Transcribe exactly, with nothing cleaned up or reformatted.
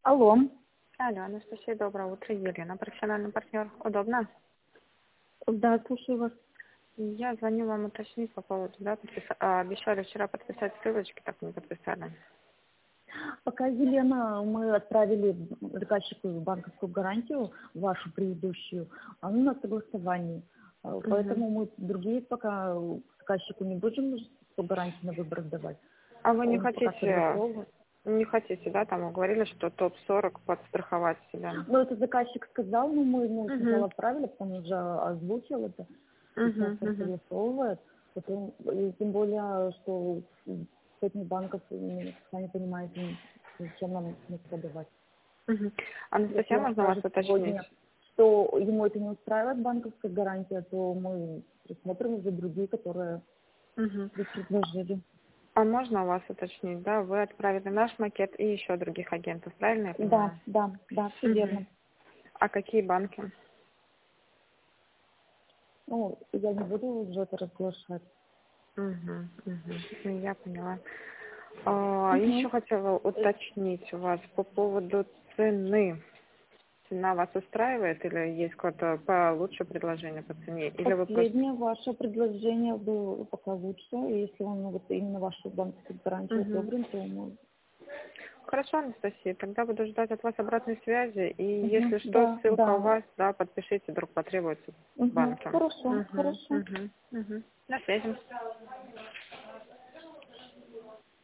Алло. Алло, Анастасия, доброе утро. Елена, профессиональный партнер. Удобно? Да, слушаю вас. Я звоню вам уточнить по поводу, да, подписа- а, обещали вчера подписать ссылочки, так не подписали. Пока, Елена, мы отправили заказчику банковскую гарантию, вашу предыдущую, а она на согласовании. А, Мгм. Поэтому мы другие пока заказчику не будем по гарантии на выбор сдавать. А вы не Он пока хотите, согласовывает. не хотите, да, там вы говорили, что топ сорок подстраховать себя? Но это заказчик сказал, но мы ему сначала Угу. отправили, потом уже озвучил это. Сейчас Угу, он угу. согласовывает. Потом, и тем более, что сотни банков, ну, сами понимаете, зачем нам не продавать. Угу. Если Анастасия, он можно вас скажет уточнить? сегодня, что ему это не устраивает, банковская гарантия, то мы присмотрим уже другие, которые Угу. вы предложили. А можно у вас уточнить, да, вы отправили наш макет и еще других агентов, правильно я Да, понимаю? да, да, все Угу. верно. А какие банки? Ну, я не буду уже это разглашать. Угу, угу. Я поняла. А, еще Угу. хотела уточнить у вас по поводу цены. Цена вас устраивает или есть какое-то получше предложение по цене? Или вы просто... Последнее ваше предложение было пока лучше. И если он вот именно вашу банковскую гарантию Угу. одобрен, то мы... Хорошо, Анастасия, тогда буду ждать от вас обратной связи. И Угу. если что, Да, ссылка у да. вас, да, подпишите, вдруг потребуется в Угу. банке. Хорошо, Угу, хорошо. угу, угу. На связи.